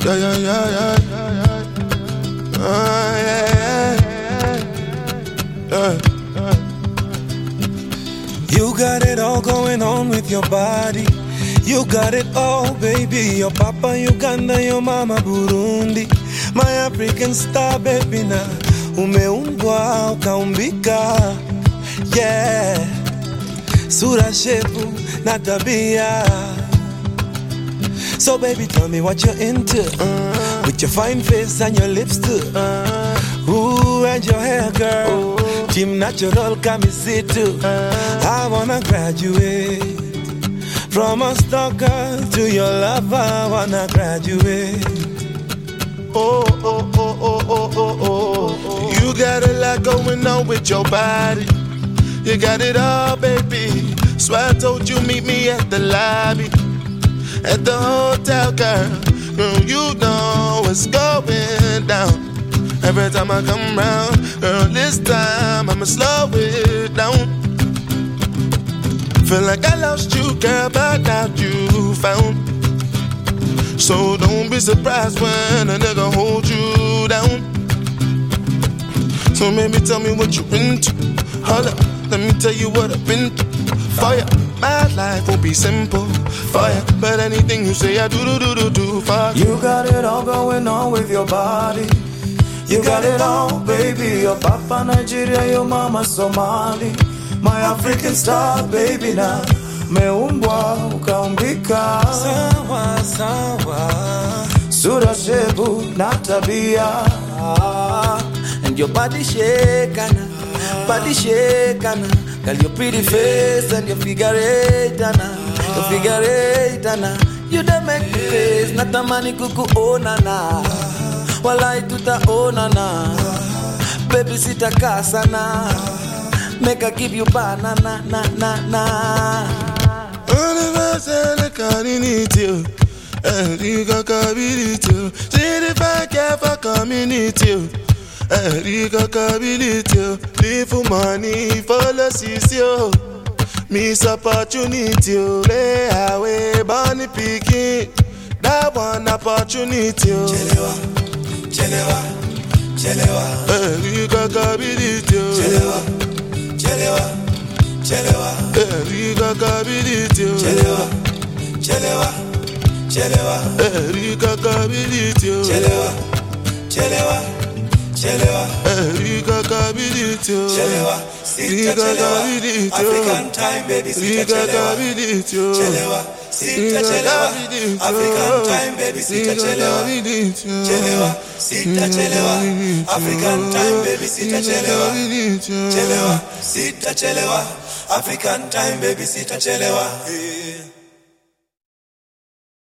Yeah, yeah, yeah, yeah, yeah, yeah. Yeah, yeah. You got it all going on with your body. You got it all, baby. Your papa Uganda, your mama Burundi. My African star, baby, na umeumbwa ukaumbika. Yeah, sura, shepu na tabia. So baby, tell me what you're into. With your fine face and your lips too. Ooh, and your hair, girl. Team natural, come see too. I wanna graduate from a stalker to your lover. I wanna graduate. Oh, oh, oh, oh, oh, oh, oh. You got a lot going on with your body. You got it all, baby. So I told you meet me at the lobby, at the hotel, girl. Girl, you know what's going down. Every time I come round, girl, this time I'ma slow it down. Feel like I lost you, girl, but now you found. So don't be surprised when a nigga hold you down. So maybe tell me what you into. Hold up, let me tell you what I've been through. For ya, my life will be simple. For ya, but anything you say I do for you. You got it all going on with your body. You got it all, baby. Your papa Nigeria, your mama Somali. My African star, baby, now meumbwa ukaumbika. Sawa, sawa. Sura, shepu na tabia. And your body shakana, body shakana. Girl, your pretty face and your figure eight, Anna. Your figure eight, Anna. You don't make me face, natamani kuku onana. Walai tutaonana. Baby sitakaa sana. Make I give you banana, na, na, na. Universal, I need you. And you got ability. See the back for community. And you got ability. Live for money, follow CCO. Miss opportunity. Lay away, bunny picking. That one opportunity. Chelewa, chelewa, chelewa. And you got ability. Chelewa, chelewa, chelewa. And you got ability. Chelewa, chelewa, chelewa. And you got ability. Chelewa, chelewa, chelewa. And you got ability. Chelewa, sita chelewa. African time, baby, sita chelewa. Chelewa, sita chelewa. African time, baby, sita chelewa. Chelewa, sita chelewa. African time, baby, sita chelewa. Chelewa, sita chelewa. African time, baby, sita chelewa.